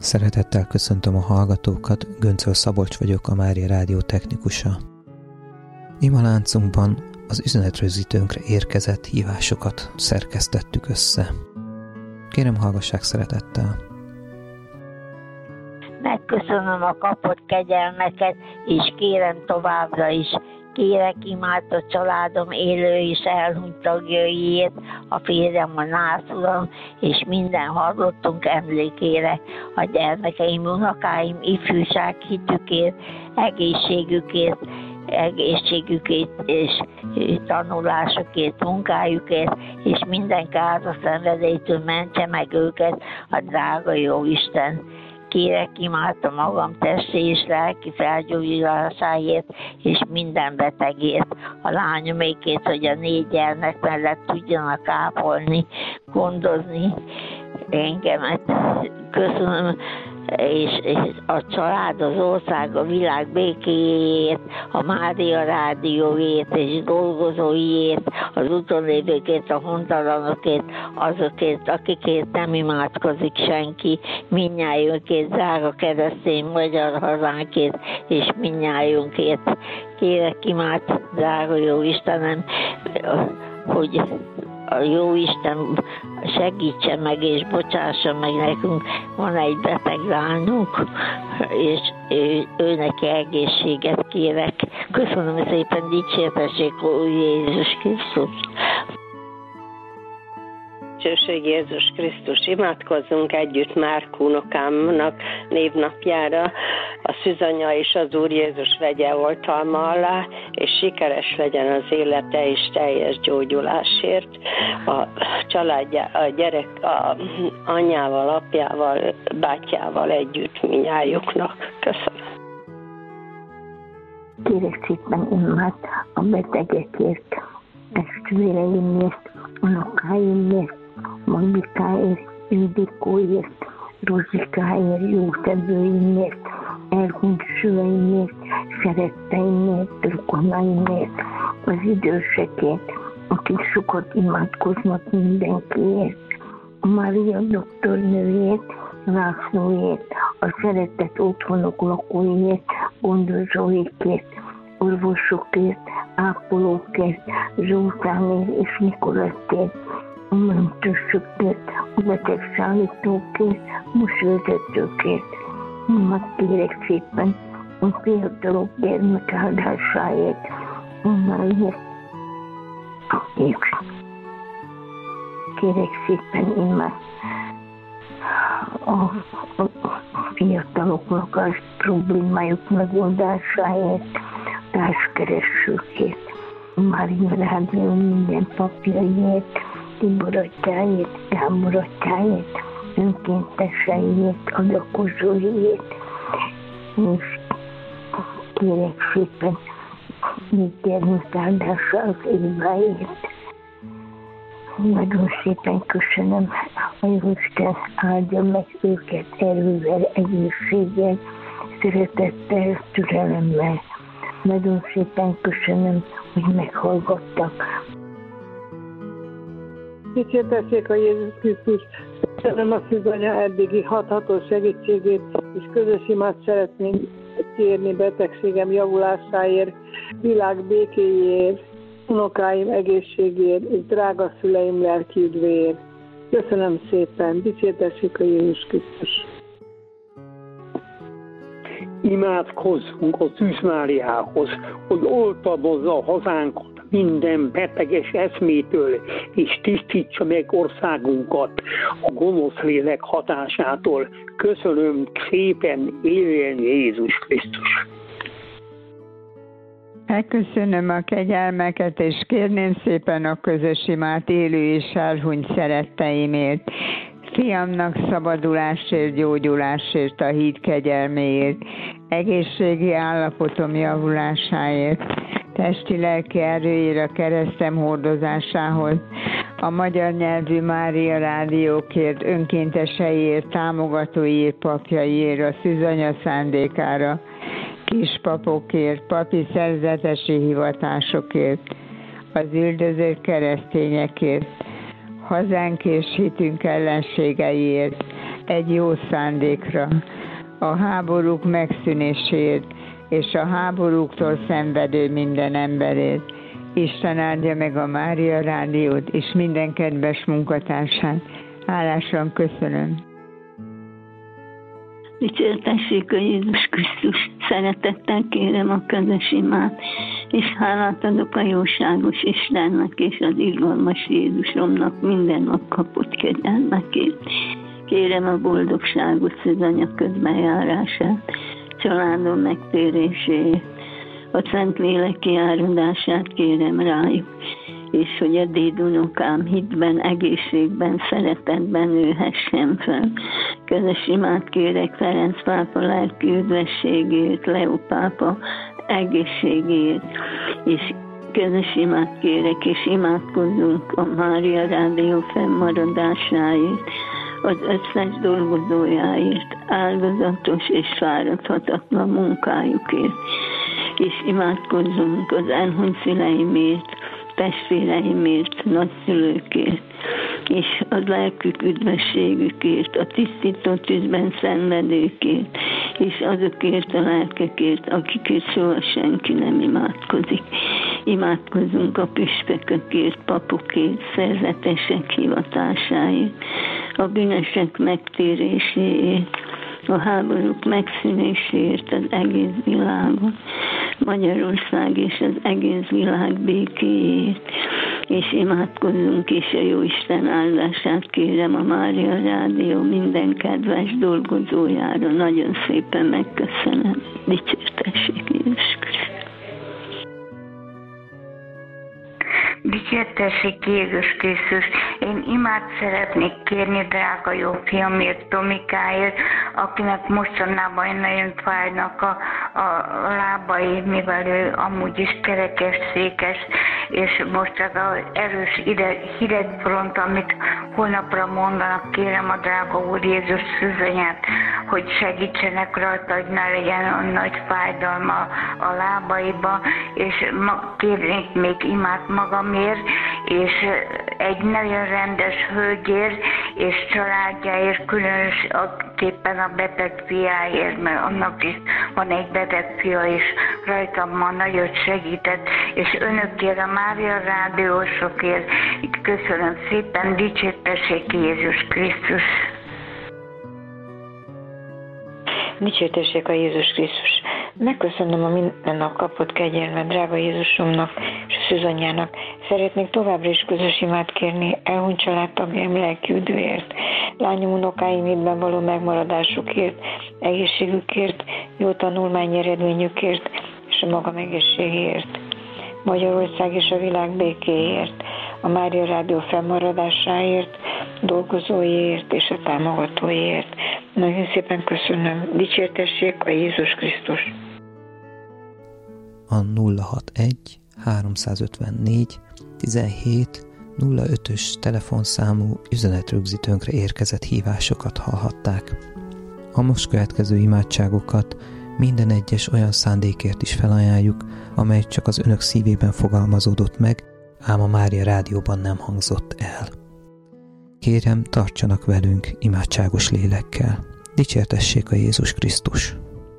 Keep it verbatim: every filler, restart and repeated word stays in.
Szeretettel köszöntöm a hallgatókat, Göncöl Szabolcs vagyok, a Mária Rádió technikusa. Imaláncunkban az üzenetrögzítőnkre érkezett hívásokat szerkesztettük össze. Kérem, hallgassák szeretettel. Megköszönöm a kapott kegyelmeket, és kérem továbbra is. Kérek imádat családom élő és elhunyt tagjaiért, a férjem, a nászuram, és minden hallottunk emlékére, a gyermekeim, unokáim, ifjúság hitükért, egészségükért, egészségükért és tanulásukért, munkájukért, és minden káros szenvedélytől mentse meg őket a drága jó Isten. Kérek imádta magam testi és lelki felgyógyulásáért, és minden betegért, a lányomékért, hogy a négy gyermek mellett tudjanak ápolni, gondozni engemet. Köszönöm, és, és a család, az ország, a világ békéjét, a Mária Rádióért és dolgozóiért, az utolévőkért, a hontalanokért, azokért, akikért nem imádkozik senki, mindnyájunkért, drága keresztény magyar hazánkért, és mindnyájunkért. Kérek imád, drága jó Istenem, hogy a jó Isten segítsen meg és bocsássa meg nekünk. Van egy beteg lányunk, és ő, ő neki egészséget kérek. Köszönöm szépen, dicsértessék Úr Jézus Krisztus. Dicsőség Jézus Krisztus, imádkozzunk együtt Márk unokámnak névnapjára, a szűzanya és az Úr Jézus vegye oltalma alá, és sikeres legyen az élete és teljes gyógyulásért. A családja, a gyerek, a anyjával, apjával, bátyjával együtt minnyájuknak. Köszönöm. Kérek szépen imád a betegekért, testvéreimért, unokáimért, Magikáért, Ildikóért, Rozikáért, jótevőimért, elhunyt szüleimért, szeretteimért, rokonaimért, az idősekért, akik sokat imádkoznak mindenkiért, a Mária doktornőért, Lászlóért, a szeretett otthonok lakóiért, gondozóikért, orvosokért, ápolókért, Zoltánért és Nikolaszért, a mentősökért, a betegszállítókért, buszvezetőkért. Imát kérek szépen a fiatalok gyermek áldásáért, onnáért. Kérek szépen imát a, a, a fiataloknak az problémájuk megoldásáért, társkeresőkért, a Mária Rádió minden papjaiért, Tibor atyáért, Gábor atyáért, önkénteseiért, adakozóiért, és kérek szépen még gyermekáldása az Éváért. Nagyon szépen köszönöm, hogy Isten áldja meg őket erővel, egészséggel, szeretettel, türelemmel. Nagyon szépen köszönöm, hogy meghallgattak. Dicsértessék a Jézus Krisztus, köszönöm a szűzanya eddigi hatható segítségét, és közös imát szeretnénk kérni betegségem javulásáért, világ békéjéért, unokáim egészségéért, és drága szüleim lelki üdvéért. Köszönöm szépen, dicsértessék a Jézus Krisztus. Imádkozzunk a Szűz Máriához, hogy oltalmazza a hazánkat minden beteges eszmétől, és tisztítsa meg országunkat a gonosz lélek hatásától. Köszönöm szépen, éljen Jézus Krisztus! Megköszönöm a kegyelmeket, és kérném szépen a közös imát élő és elhunyt szeretteimért, fiamnak szabadulásért, gyógyulásért, a híd kegyelméért, egészségi állapotom javulásáért, testi-lelki erőért, a keresztem hordozásához, a magyar nyelvű Mária Rádiókért, önkénteseiért, támogatóiért, papjaiért, a szűzanya szándékára, kispapokért, papi szerzetesi hivatásokért, az üldözött keresztényekért, hazánk és hitünk ellenségeiért, egy jó szándékra, a háborúk megszűnéséért és a háborúktól szenvedő minden emberért. Isten áldja meg a Mária Rádiót és minden kedves munkatársát. Hálásan köszönöm. Dicsértessék a Jézus Krisztus, szeretettel kérem a közös imát, és hálát adok a jóságos Istennek és az irgalmas Jézusomnak minden nap kapott kegyelmekért. Kérem a boldogságos szűzanya közbenjárását, családom megtérését, a Szent Lélek kiáradását kérem rájuk, és hogy a dédunokám hitben, egészségben, szeretetben nőhessen fel. Közös imát kérek Ferenc pápa lelki üdvességét, Leó pápa egészségét, és közös imát kérek, és imádkozzunk a Mária Rádió fennmaradásáért, az összes dolgozójáért, áldozatos és fáradhatatlan munkájukért, és imádkozzunk az elhunyt szüleimért, testvéreimért, nagyszülőkért, és az lelkük üdvességükért, a tisztító tűzben szenvedőkért, és azokért a lelkekért, akikért soha senki nem imádkozik. Imádkozzunk a püspökökért, papokért, szerzetesek hivatásáért, a bűnösek megtéréséért, a háborúk megszűnéséért az egész világon, Magyarország és az egész világ békéjét, és imádkozzunk, és a Jóisten áldását kérem a Mária Rádió minden kedves dolgozójára. Nagyon szépen megköszönöm. Dicsértessék Jézus Krisztus. Dicsértessék Jézus Krisztus! Én imát szeretnék kérni drága jó fiamért, Tomikáért, akinek mostanában nagyon fájnak a, a lábai, mivel ő amúgy is kerekes, székes, és most az az erős hidegfront, amit holnapra mondanak, kérem a drága Úr Jézus szűzanyát, hogy segítsenek rajta, hogy ne legyen olyan nagy fájdalma a lábaiba, és ma kérnék még imát magamért, és egy nagyon rendes hölgyért, és családjáért, különösképpen a beteg fiáért, mert annak is van egy beteg fia, és rajtam ma nagyot segített, és önökért, a Mária Rádiósokért köszönöm szépen, dicsértessék Jézus Krisztus! Dicsértessék a Jézus Krisztus! Megköszönöm a minden nap kapott kegyelmet drága Jézusomnak és a szűzanyjának. Szeretnék továbbra is közös imát kérni elhunyt családtagjaim lelki üdvéért, lányom, unokáim hitben való megmaradásukért, egészségükért, jó tanulmányi eredményükért és a magam egészségéért. Magyarország és a világ békéért, a Mária Rádió fennmaradásáért, dolgozóiért és a támogatóiért. Nagyon szépen köszönöm. Dicsértessék a Jézus Krisztus! A nulla hatvanegy háromszázötvennégy tizenhét nulla ötös telefonszámú üzenetrögzítőnkre érkezett hívásokat hallhatták. A most következő imádságokat minden egyes olyan szándékért is felajánljuk, amely csak az önök szívében fogalmazódott meg, ám a Mária Rádióban nem hangzott el. Kérem, tartsanak velünk imádságos lélekkel. Dicsértessék a Jézus Krisztus!